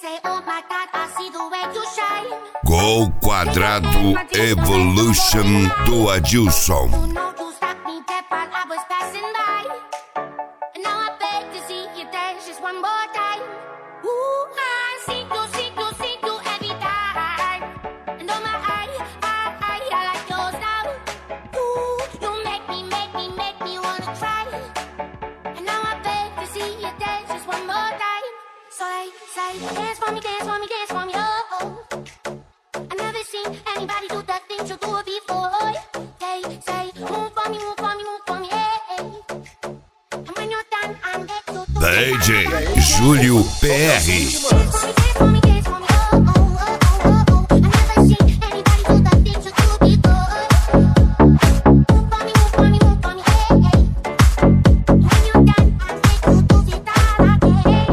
Gol Quadrado Evolution do Adilson. Dance for me, dance for me, dance for me, oh. I never seen anybody do the things you do before. Say, move for me, move for me, move for me, hey. And when you're done, I'm next to do DJ Júlio PR. Dance for me, dance for me, oh, oh, oh, oh, oh. I never seen anybody do the things you do before. Move for me, move for me, move for me, hey, hey. And when you're done, I'm next to do it all again.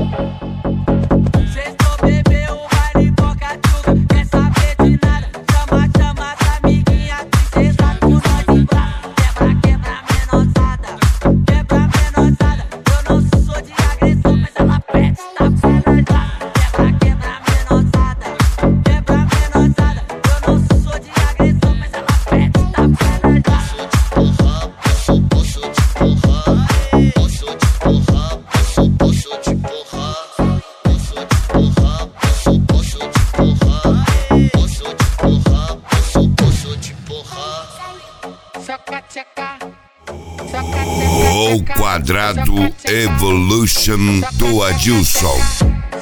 Gol Quadrado Evolution do Adilson.